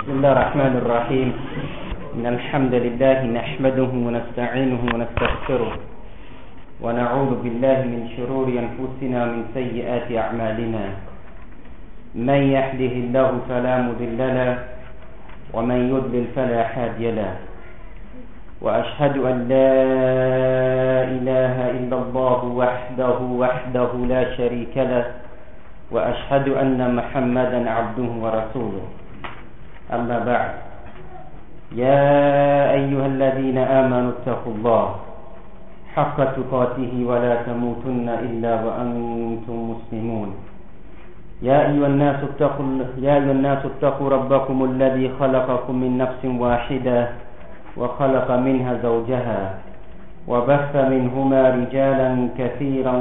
بسم الله الرحمن الرحيم إن الحمد لله نحمده ونستعينه ونستغفره ونعوذ بالله من شرور أنفسنا ومن سيئات أعمالنا من يهده الله فلا مضل له ومن يضلل فلا هادي له وأشهد أن لا إله إلا الله وحده لا شريك له وأشهد أن محمدا عبده ورسوله أما بعد يا أيها الذين آمنوا اتقوا الله حق تقاته ولا تموتن إلا وأنتم مسلمون يا أيها الناس اتقوا ربكم الذي خلقكم من نفس واحدة وخلق منها زوجها وبث منهما رجالا كثيرا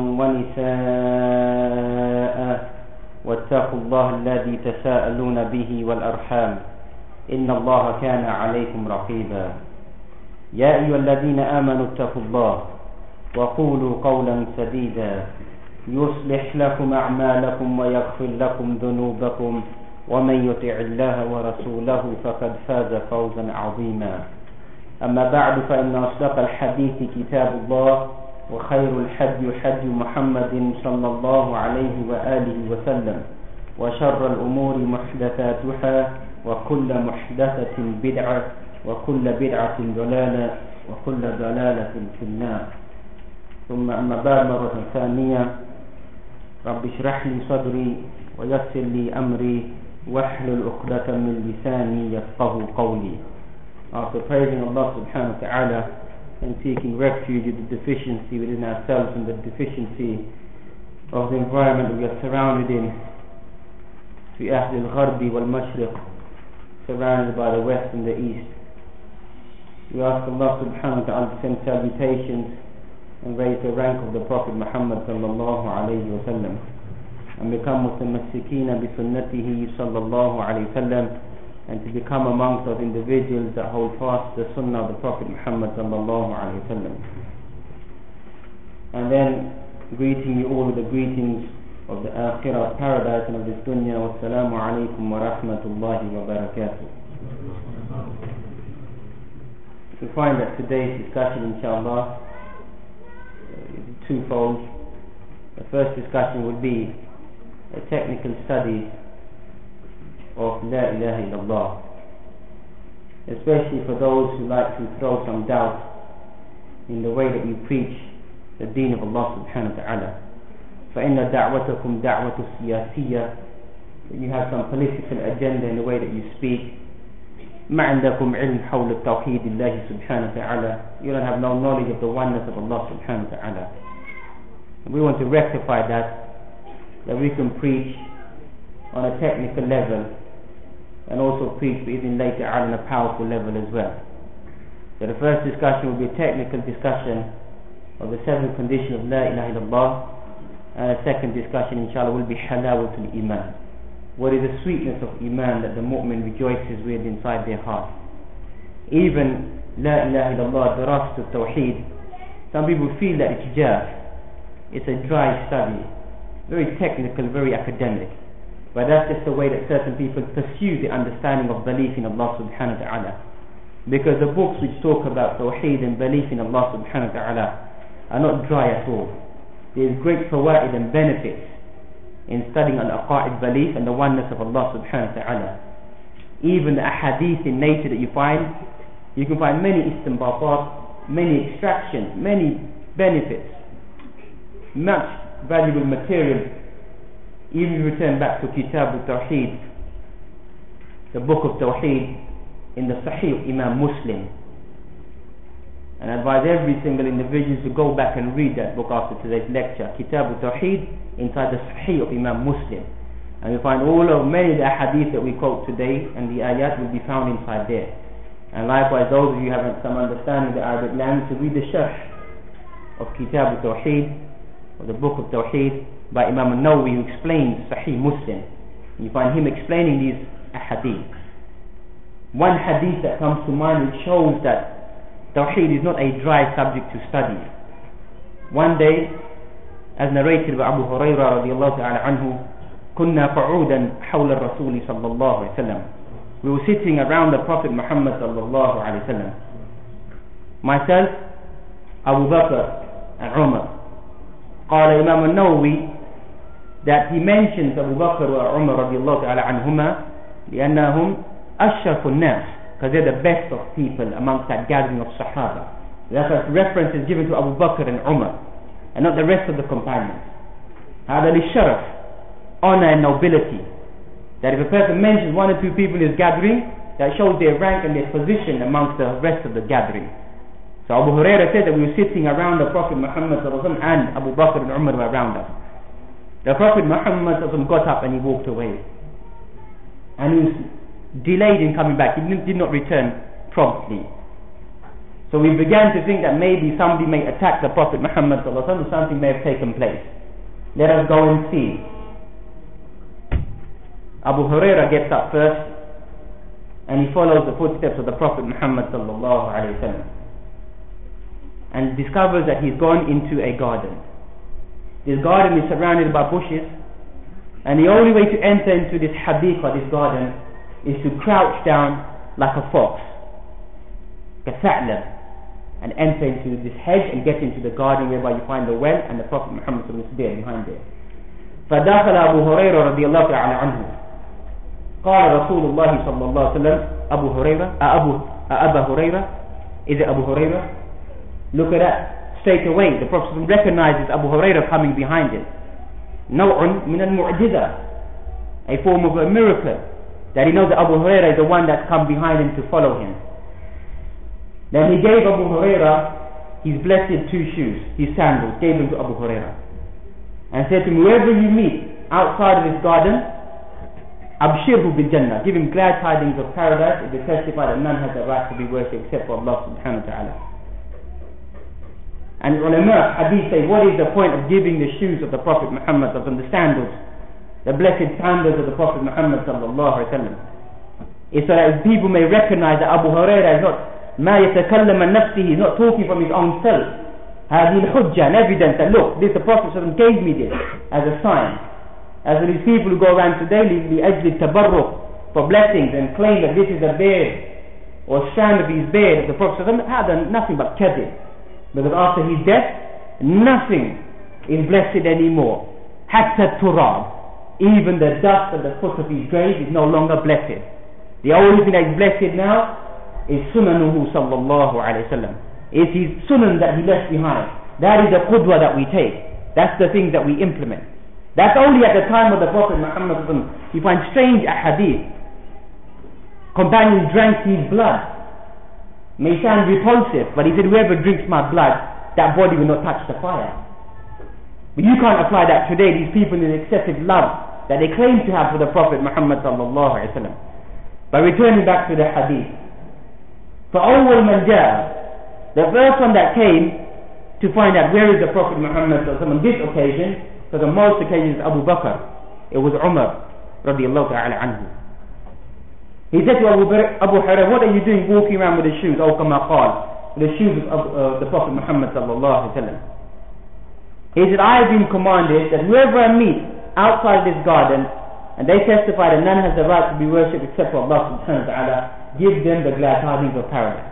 ونساء واتقوا الله الذي تساءلون به والأرحام إن الله كان عليكم رقيبا يا أيها الذين آمنوا اتقوا الله وقولوا قولا سديدا يصلح لكم أعمالكم ويغفر لكم ذنوبكم ومن يطع الله ورسوله فقد فاز فوزا عظيما أما بعد فإن أصدق الحديث كتاب الله وخير الحدي حدي محمد صلى الله عليه وآله وسلم وشر الأمور محدثاتها وكل محدثة بدعة وكل بدعة ضلالة وكل ضلالة في النار ثم أما بعد مرة ثانية رب اشرح لي صدري ويسر لي أمري واحلل عقدة من لساني يفقهوا قولي. After praising Allah subhanahu wa ta'ala and seeking refuge in the deficiency within ourselves and the deficiency of the environment we are surrounded in, في أهل الغرب والمشرق, surrounded by the west and the east, we ask Allah subhanahu wa ta'ala to send salutations and raise the rank of the Prophet Muhammad sallallahu alayhi wa sallam and become mutamassikina bi sunnatihi sallallahu alayhi wa sallam, and to become amongst those individuals that hold fast the sunnah of the Prophet Muhammad sallallahu alayhi wa sallam. And then greeting you all with the greetings of the akhirah paradise and of this dunya. Wassalamu alaikum wa rahmatullahi wa barakatuh. We find that today's discussion inshallah is twofold. The first discussion would be a technical study of La ilaha illallah, especially for those who like to throw some doubt in the way that you preach the deen of Allah subhanahu wa ta'ala. فَإِنَّ دَعْوَتَكُمْ دَعْوَةُ السِّيَاسِيَّةِ, you have some political agenda in the way that you speak. مَا عِنْدَكُمْ عِلْمْ حَوْلِ التَّوْحِيدِ اللَّهِ سُبْحَانَهُ وَتَعَالَى, you don't have no knowledge of the oneness of Allah subhanahu wa ta'ala. And we want to rectify that we can preach on a technical level and also preach even later on a powerful level as well. So the first discussion will be a technical discussion of the seven conditions of La ilaha illallah, and a second discussion inshallah will be halawatul iman. What is the sweetness of iman that the mu'min rejoices with inside their heart? Even La ilaha illallah, the rust of tawheed, some people feel that it's jaf, it's a dry study, very technical, very academic. But that's just the way that certain people pursue the understanding of belief in Allah subhanahu wa ta'ala. Because the books which talk about tawheed and belief in Allah subhanahu wa ta'ala are not dry at all. There is great fawaid and benefits in studying al-aqa'id belief and the oneness of Allah subhanahu wa ta'ala. Even the ahadith in nature that you can find many istinbatat, many extractions, many benefits, much valuable material. Even if you return back to Kitab al-Tawheed, the book of Tawheed in the Sahih of Imam Muslim, and I advise every single individual to go back and read that book after today's lecture, Kitab al-Tawheed, inside the Sahih of Imam Muslim, and you find many of the hadith that we quote today and the ayat will be found inside there. And likewise, those of you who have some understanding of the Arabic language, to read the Sharh of Kitab al-Tawheed, or the book of Tawheed by Imam al-Nawawi, who explains Sahih Muslim. You find him explaining these hadith. One hadith that comes to mind which shows that Tawheed is not a dry subject to study. One day, as narrated by Abu Hurairah radiallahu ta'ala anhu, كنا قعودا حول الرسول صلى الله عليه وسلم. we were sitting around the Prophet Muhammad sallallahu alaihi wasallam. Myself, Abu Bakr and Umar. قال Imam al-Nawawi that he mentions Abu Bakr wa Umar radiallahu ta'ala anhuma لأنهم أشرف الناس, because they're the best of people amongst that gathering of Sahaba. Therefore reference is given to Abu Bakr and Umar and not the rest of the companions. هذا للشرف, honor and nobility, that if a person mentions one or two people in his gathering, that shows their rank and their position amongst the rest of the gathering. So Abu Hurairah said that we were sitting around the Prophet Muhammad and Abu Bakr and Umar were around us. The Prophet Muhammad got up and he walked away, and he was delayed in coming back. He did not return promptly. So we began to think that maybe somebody may attack the Prophet Muhammad, something may have taken place. Let us go and see. Abu Hurairah gets up first and he follows the footsteps of the Prophet Muhammad sallallahu alaihi wasallam and discovers that he's gone into a garden. This garden is surrounded by bushes, and the only way to enter into this hadiqah, this garden, is to crouch down like a fox, كثعلب, and enter into this hedge and get into the garden whereby you find the well, and the Prophet Muhammad is there behind it. فدخل أبو هريرة رضي الله تعالى عنه. قال رسول الله صلى الله عليه وسلم أبو هريرة أبا هريرة, is it Abu Hurairah? Look at that. Straight away the Prophet recognizes Abu Hurairah coming behind him. نوع من المعجزة, a form of a miracle, that he knows that Abu Hurairah is the one that's come behind him to follow him. Then he gave Abu Hurairah his blessed two shoes, his sandals, gave them to Abu Hurairah, and said to him, whoever you meet outside of this garden, abshirhu bil Jannah, give him glad tidings of paradise, if they testify that none has the right to be worshipped except for Allah subhanahu wa ta'ala. And ulama hadith say, what is the point of giving the shoes of the Prophet Muhammad, of the sandals, the blessed sandals of the Prophet Muhammad sallallahu alaihi wasallam? It's so that people may recognize that Abu Hurairah is not ما يتكلم عن نفسه, he's not talking from his own self. هذه الحجة, an evidence that look, this the Prophet gave me this as a sign. As these people who go around today لأجل التبرك, for blessings, and claim that this is a beard or strand of his beard of the Prophet, had nothing but kadhib. Because after his death, nothing is blessed anymore. حتى التراب, even the dust at the foot of his grave is no longer blessed. The only thing that is blessed now is sunanuhu sallallahu alayhi wasallam. It's his sunan that he left behind. That is the qudwa that we take. That's the things that we implement. That's only at the time of the Prophet Muhammad. You find strange hadith. Companions drank his blood. May sound repulsive, but he said, whoever drinks my blood, that body will not touch the fire. But you can't apply that today. These people in excessive love that they claim to have for the Prophet Muhammad sallallahu alaihi wasallam. By returning back to the hadith, فأول من جاء, the first one that came to find out where is the Prophet Muhammad sallallahu alaihi wasallam on this occasion, because on most occasions Abu Bakr, it was Umar radiallahu ta'ala anhu. He said to Abu Hurairah, what are you doing walking around with the shoes? Oh, kama qal, the shoes of the Prophet Muhammad sallallahu alaihi wasallam. He said, I have been commanded that whoever I meet outside this garden, and they testify that none has the right to be worshipped except for Allah subhanahu wa ta'ala, give them the glad tidings of paradise.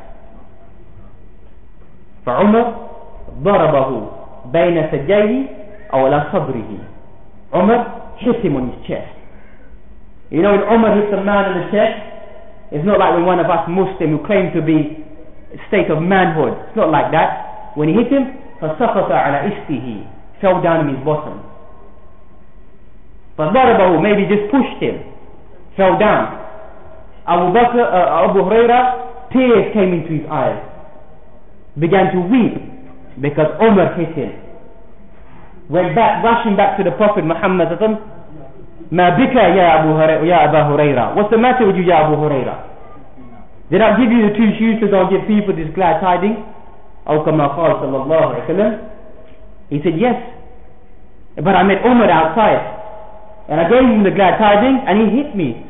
فعمر ضربه بين سجيه أو على صدره. Umar hit him on his chest. You know, when Umar hits a man on the chest, it's not like when one of us Muslims who claim to be a state of manhood. It's not like that. When he hit him, فسقط على إسته, fell down in his bottom. فضربه, maybe just pushed him, fell down. Abu Hurairah, tears came into his eyes, began to weep because Umar hit him. Went back, rushing back to the Prophet Muhammad. ما بك يا أبا هريرة, what's the matter with you, Ya Abu Hurairah? Did I give you the two shoes to go and give people this glad tidings? أو كما قال صلى الله عليه وسلم. He said, yes, but I met Umar outside and I gave him the glad tidings and he hit me.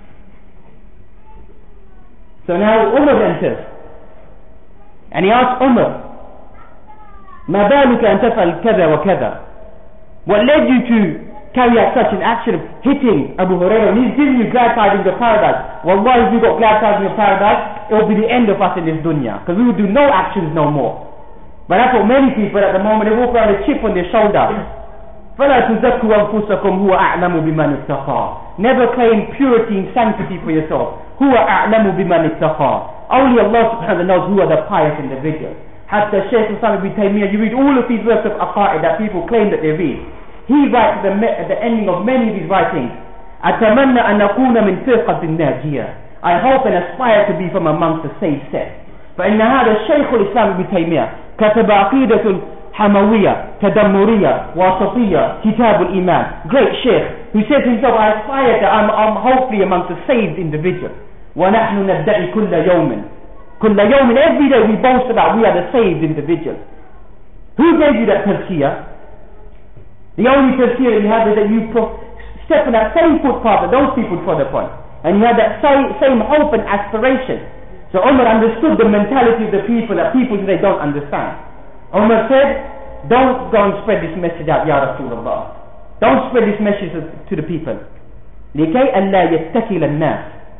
So now Umar enters and he asks Umar, ما بالك أن تفعل كذا وكذا, what led you to carry out such an action of hitting Abu Hurairah, and he's giving you glad tidings of paradise. Wallahi, if we got glad tidings of paradise, it will be the end of us in this dunya, because we will do no actions no more. But that's what many people at the moment, they walk around with a chip on their shoulder. فَلَا تُزَكُّوا أَنفُسَكُمْ هُوَ أَعْلَمُ بِمَنِ اتَّقَى. Never claim purity and sanctity for yourself. هُوَ أَعْلَمُ بِمَنِ اتَّقَى. Only Allah subhanahu wa ta'ala knows who are the pious individuals. Hatta Shaykh Islam Ibn Taymiyyah, you read all of these works of aqa'id that people claim that they read. He writes at the ending of many of his writings, أَتَمَنَّ أَن أَكُونَ مِنْ فِرْقَةٍ نَاجِيَةٍ. I hope and aspire to be from amongst the saved set. فإن هذا الشيخ الإسلام ابن تيمية كتب عقيدة حموية تدمرية وسطية كتاب الإيمان. Great Sheikh who says himself, I aspire that I'm hopefully amongst the saved individual. ونحن ندعي كل يوم every day we boast about we are the saved individuals. Who gave you that tazkiyah? The only tazkiyah you have is that you step on that same footpath that those people trod upon, and you have that same hope and aspiration. So Umar understood the mentality of the people that people today don't understand. Umar said, don't go and spread this message out, Ya Rasulullah. Don't spread this message to the people. لكي ألا يتكل الناس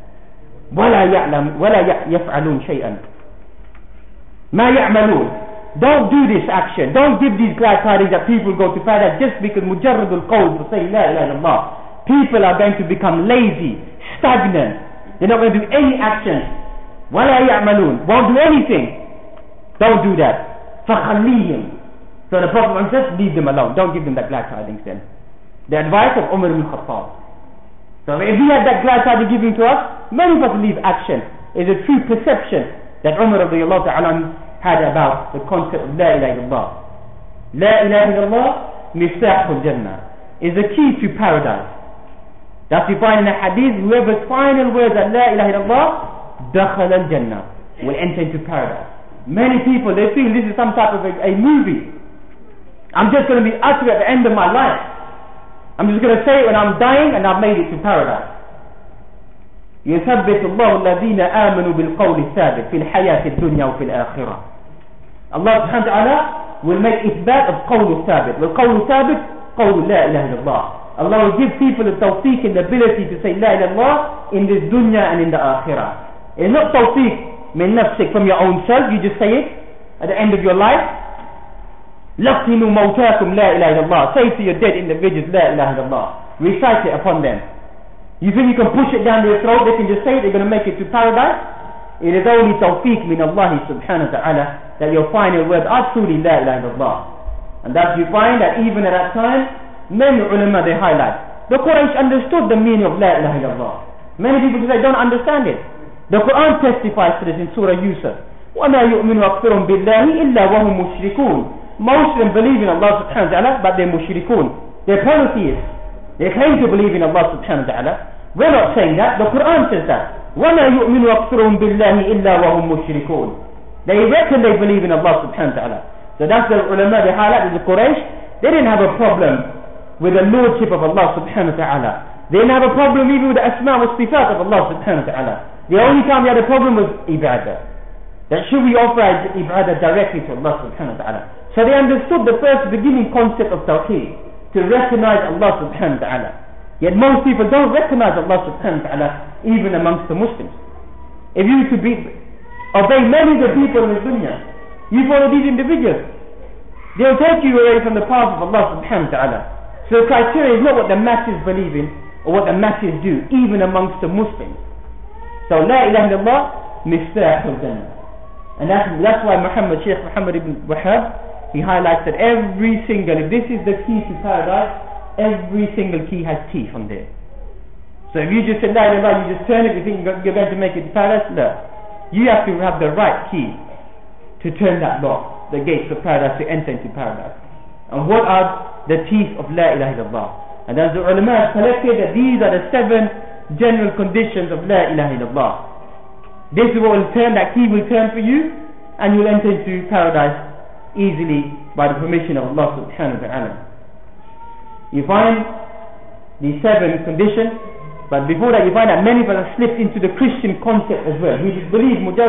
ولا يفعلون شيئا ما يعملون. Don't do this action. Don't give these glad tidings that people go to paradise just because مجرد القول for saying لا إله إلا الله. People are going to become lazy, stagnant. They're not going to do any action. ولا يعملون, won't do anything. Don't do that. فخليهم. So the Prophet says, leave them alone. Don't give them that glad tidings then. The advice of Umar ibn Khattab. So if he had that glad tidings given to us, many of us leave action. It's a true perception that Umar radiallahu ta'ala had about the concept of La ilaha illallah. La ilaha illallah miftahul jannah is the key to paradise. That's you find in a hadith, whoever's final words are La ilaha illallah دخل الجنة, will enter into paradise. Many people, they feel this is some type of a movie. I'm just going to be uttered at the end of my life. I'm just going to say it when I'm dying and I've made it to paradise. يثبت الله الذين آمنوا بالقول الثابت في الحياة الدنيا وفي الآخرة. Allah subhanahu wa ta'ala will make إثبات of قول الثابت. والقول الثابت قول لا إله إلا الله. Allah will give people the tawfiq and the ability to say La ilaha illallah in this dunya and in the akhirah. It's not tawfiq min nafsik, from your own self, you just say it at the end of your life. لَقِّنُوا مَوْتَاكُمْ لَا إِلَهَ إِلَّا اللَّهِ. Say to your dead individuals, لَا إِلَهَ إِلَّا اللَّهِ. Recite it upon them. You think you can push it down their throat, they can just say it, they're going to make it to paradise? It is only tawfiq min Allah subhanahu wa ta'ala that your final words are truly La ilaha illallah. And thus you find that even at that time, many ulama they highlight, the Quraysh understood the meaning of La ilaha illallah. Many people today don't understand it. The Quran testifies to this in Surah Yusuf. وَمَا يُؤْمِنُ أَكْثَرُهُم بِاللَّهِ إِلَّا وَهُمْ مُشْرِكُونَ. Most of them believe in Allah subhanahu wa ta'ala, but they're mushrikun. They're polytheists. They claim to believe in Allah subhanahu wa ta'ala. We're not saying that. The Quran says that. وَمَا يُؤْمِنُ أَكْثَرُهُم بِاللَّهِ إِلَّا وَهُمْ مُشْرِكُونَ. They reckon they believe in Allah subhanahu wa ta'ala. So that's the ulama, they highlight the Quraysh. They didn't have a problem with the lordship of Allah subhanahu wa ta'ala. They didn't have a problem even with the asma wa sifat of Allah subhanahu wa ta'ala. The only time they had a problem was ibadah. That should we offer ibadah directly to Allah subhanahu wa ta'ala. So they understood the first beginning concept of tawheed, to recognize Allah subhanahu wa ta'ala. Yet most people don't recognize Allah subhanahu wa ta'ala even amongst the Muslims. If you to obey many of the people in the dunya, you follow these individuals, they'll take you away from the path of Allah subhanahu wa ta'ala. So the criteria is not what the masses believe in or what the masses do, even amongst the Muslims. So La ilaha illallah miftahul jannah. And that's why Sheikh Muhammad ibn Wahhab, he highlights that if this is the key to paradise, every single key has teeth on there. So if you just say La ilaha illallah, you just turn it, you think you're going to make it to paradise, no. You have to have the right key to turn that lock, the gates of paradise, to enter into paradise. And what are the teeth of La ilaha illallah? And as the ulama have collected that these are the 7 general conditions of La ilaha illallah. This is what will turn, that key will turn for you, and you will enter into paradise easily by the permission of Allah subhanahu wa ta'ala. You find these 7 conditions, but before that you find that many of us have slipped into the Christian concept as well. We just believe mujarrad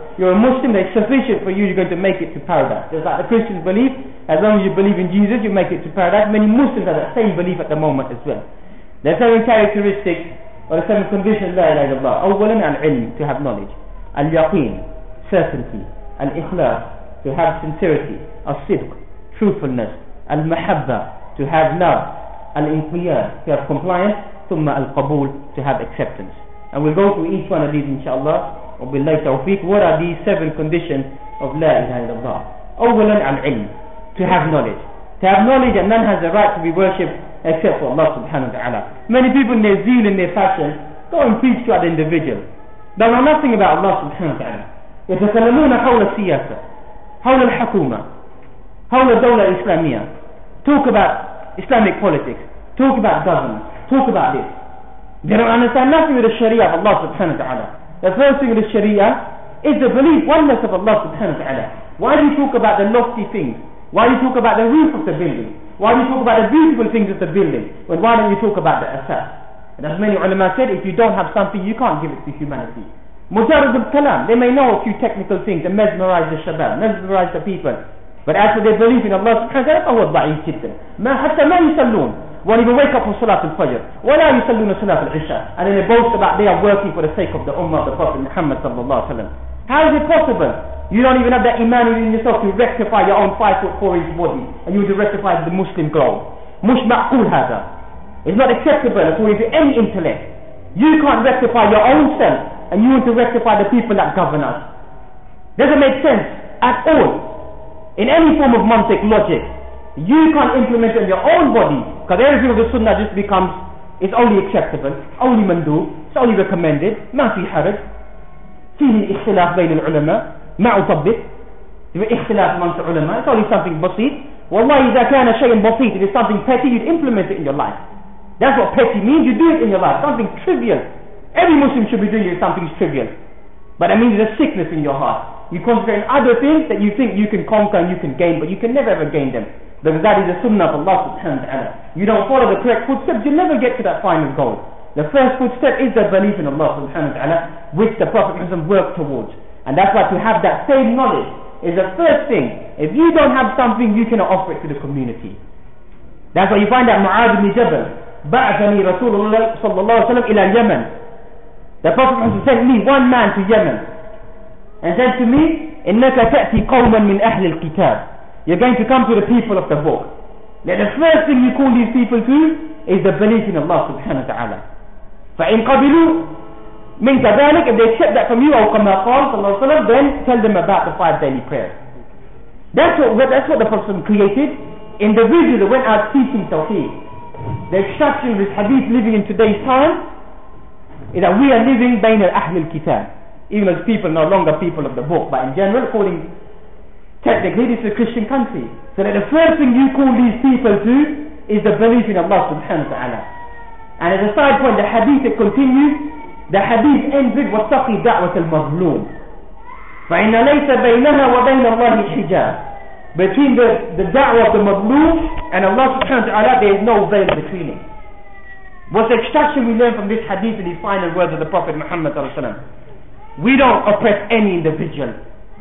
you're a Muslim, that's sufficient for you, you're going to make it to paradise. Just like the Christians believe, as long as you believe in Jesus, you make it to paradise. Many Muslims have that same belief at the moment as well. There are 7 characteristics, or the 7 conditions, la ilaha illallah. Awwalan al-ilm, to have knowledge. Al-yaqeen, certainty. Al-ikhlas, to have sincerity. Al-sidq, truthfulness. Al-mahabba, to have love. Al-inqiyad, to have compliance. Thumma al-qabul, to have acceptance. And we'll go through each one of these inshallah. Wabillahi tawfiq. What are these 7 conditions of la ilaha illallah? Awwalan al-ilm, to have knowledge. To have knowledge that none has the right to be worshipped except for Allah subhanahu wa ta'ala. Many people in their zeal, in their passion, go and preach to other individuals. They know nothing about Allah subhanahu wa ta'ala. يتكلمون حول السياسة, حول الحكومة, حول الدولة الإسلامية. Talk about Islamic politics, talk about government, talk about this. They don't understand nothing with the Sharia of Allah subhanahu wa ta'ala. The first thing with the Sharia is the belief, oneness of Allah subhanahu wa ta'ala. Why do you talk about the lofty things? Why do you talk about the roof of the building? Why do you talk about the beautiful things of the building? Well, why don't you talk about the asas? And as many ulama said, if you don't have something, you can't give it to humanity. Mujarrad al-kalam, they may know a few technical things and mesmerize the shabab, mesmerize the people. But as for their belief in Allah subhanahu wa ta'ala, فهو ضعيف جدا. حتى ما يصلون. Won't even wake up for Salat al-Fajr. ولا يصلون صلاة العشاء. And then they boast about they are working for the sake of the ummah of the Prophet Muhammad sallallahu alaihi wasallam. How is it possible? You don't even have that iman in yourself to rectify your own 5'4" body, and you want to rectify the Muslim globe. مش معقول هذا. It's not acceptable according to any intellect. You can't rectify your own self, and you want to rectify the people that govern us. Doesn't make sense at all. In any form of mantiq logic, you can't implement it in your own body, because everything of the sunnah just becomes, it's only acceptable, only mandub, it's only recommended, ما في حرج. فيه اختلاف بين العلماء ما أطبق اختلاف amongst the ulama. It's only something بسيط. والله إذا كان شيء بسيط, it is something petty, you'd implement it in your life. That's what petty means. You do it in your life, something trivial. Every Muslim should be doing it, something trivial. But that means there's a sickness in your heart. You concentrate on other things that you think you can conquer and you can gain, but you can never ever gain them, because that is the sunnah of Allah subhanahu wa ta'ala. You don't follow the correct footsteps, you'll never get to that final goal. The first footstep is the belief in Allah subhanahu wa ta'ala, which the Prophet worked towards. And that's why to have that same knowledge is the first thing. If you don't have something, you cannot offer it to the community. That's why you find that Mu'adh ibn Jabal, ba'athani Rasulullah sallallahu alaihi wasallam ila Yemen. The Prophet sent me, one man, to Yemen, and said to me, innaka ta'ti qawman min ahli al-kitab. You're going to come to the people of the book. Now the first thing you call these people to is the belief in Allah subhanahu wa ta'ala. فَإِنْ قَبِلُوا مِنْكَ ذَلِكَ, if they accept that from you, أو كما قال صلى الله عليه وسلم, then tell them about the 5 daily prayers. That's what the Prophet created. Individuals that went out teaching Tawheed. The instruction of this hadith living in today's time is that we are living بين أهل الكتاب. Even as people no longer people of the book, but in general, technically this is a Christian country. So that the first thing you call these people to is the belief in Allah subhanahu wa ta'ala. And as a side point, the hadith that continues, the hadith ends with وَاتَّقِي دَعْوَةَ الْمَظْلُومِ فَإِنَّ لَيْسَ بَيْنَهَا وَبَيْنَ اللَّهِ حِجَابٍ. Between the da'wah of the mazloom and Allah subhanahu wa ta'ala, there is no veil between it. What's the extraction we learn from this hadith and these final words of the Prophet Muhammad sallallahu alaihi wasallam? We don't oppress any individual.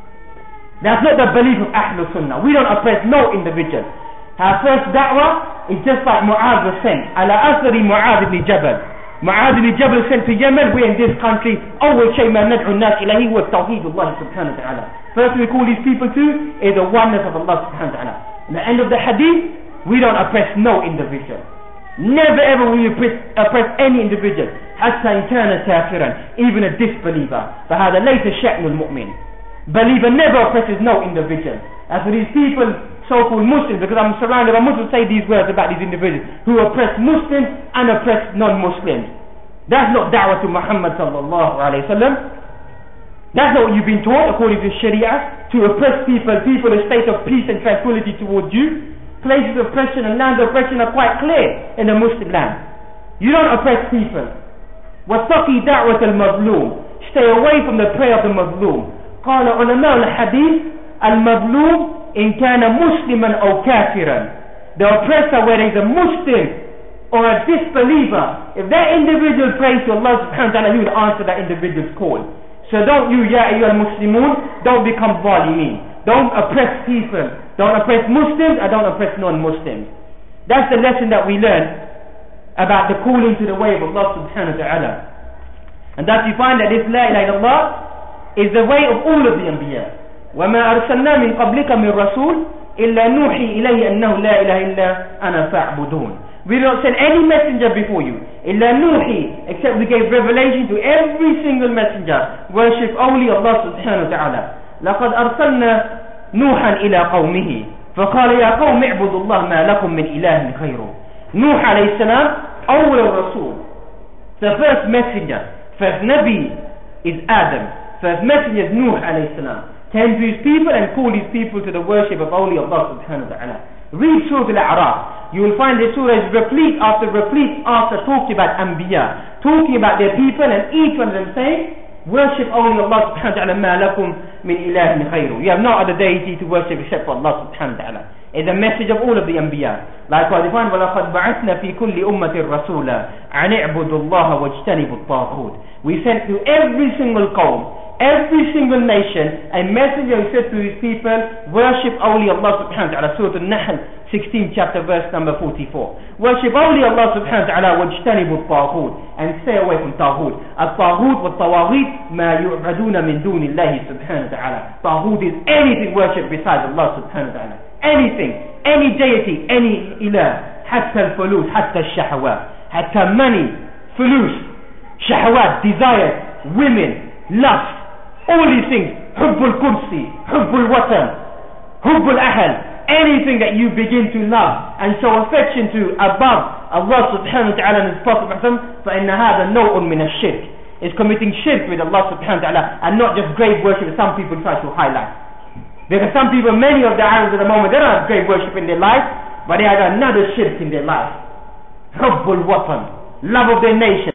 That's not the belief of Ahlul Sunnah. We don't oppress no individual. Our first da'wah is just like Mu'adh was sent. Ala asri Mu'adh ibn Jabal. Mu'adh ibn Jabal sent to Yemen. We're in this country. أول شيء ما ندعو الناس إليه هو توحيد الله سبحانه وتعالى. First we call these people to is the oneness of Allah subhanahu wa ta'ala. At the end of the hadith, we don't oppress no individual. Never ever will you oppress any individual. حتى إن كان كافرا, even a disbeliever. فهذا ليس شأن المؤمن. Believer never oppresses no individual. As for these people, so-called Muslims, because I'm surrounded by Muslims, say these words about these individuals who oppress Muslims and oppress non-Muslims. That's not da'wah to Muhammad sallallahu alayhi wa sallam. That's not what you've been taught according to Sharia, to oppress people in a state of peace and tranquility towards you. Places of oppression and lands of oppression are quite clear in the Muslim land. You don't oppress people. وَاتَّقِي دَعْوَةَ الْمَظْلُومِ, stay away from the prayer of the Mazloom. قال علماء الحديث المظلوم إن كان مسلما أو كافرا. The oppressor, whether he's a Muslim or a disbeliever, if that individual prays to Allah subhanahu wa ta'ala, he will answer that individual's call. So don't you, ya ayyuhal muslimun, don't become zalimin. Don't oppress people. Don't oppress Muslims and don't oppress non-Muslims. That's the lesson that we learn about the calling to the way of Allah subhanahu wa ta'ala. And thus you find that this La ilaha illallah is the way of all of the Anbiya. وَمَا أَرْسَلْنَا مِنْ قَبْلِكَ مِنْ رَسُولٍ إِلَّا نُوحِي إِلَيْهِ أَنَّهُ لَا إِلَهَ إِلَّا أَنَا فَاعْبُدُونَ. We don't send any messenger before you. إِلَّا نُوحِي, except we gave revelation to every single messenger. Worship only Allah subhanahu wa ta'ala. لَقَدْ أَرْسَلْنَا نُوحًا إِلَى قَوْمِهِ فَقَالَ يَا قَوْمِ اعْبُدُوا اللَّهَ مَا لَكُمْ مِنْ إِلَهٍ غَيْرُهُ. Nuh alayhi salam, أول Rasul. The first messenger, first Nabi is Adam. First messenger is Nuh alayhi salam. Came to his people and called his people to the worship of only Allah subhanahu wa ta'ala. Read Surah Al-A'raf. You will find the surah is replete after talking about Anbiya, talking about their people, and each one of them saying, worship only Allah subhanahu wa ta'ala, ma lakum min ilahin khayru. You have no other deity to worship except for Allah subhanahu wa ta'ala. It's a message of all of the Anbiya. Likewise, you find, وَلَقَدْ بَعَثْنَا فِي كُلِّ أُمَّةٍ رَسُولًا أَنِ اعْبُدُوا اللَّهَ وَاجْتَنِبُوا الطَّاغُوتَ. We sent to every single qawm, every single nation, a messenger who said to his people, worship only Allah subhanahu wa ta'ala. Surah Al-Nahl 16 chapter verse number 44. Worship only Allah subhanahu wa ta'ala, وَاجْتَنِبُوا الطَّاغُوتَ, and stay away from Taghut. Al-Taghut wa-Tawaghit ma yu'baduna min duni Allah subhanahu wa ta'ala. Taghut is anything worshipped besides Allah subhanahu wa ta'ala. Anything, any deity, any ilah. Hatta al-fulus, hatta al-shahawat, hatta money, fulus, shahawat, desire, women, lust, all these things, hubbul kursi, hubbul watan, hubbul ahl, anything that you begin to love and show affection to above Allah subhanahu wa ta'ala and His Prophet Muhammad, فَإِنَّ هَذَا نَوْءٌ مِنَ الشِّرْكِ, is committing shirk with Allah subhanahu wa ta'ala, and not just grave worship as some people try to highlight. Because some people, many of the Arabs at the moment, they don't have grave worship in their life, but they have another shirk in their life. Hubbul watan, love of their nation.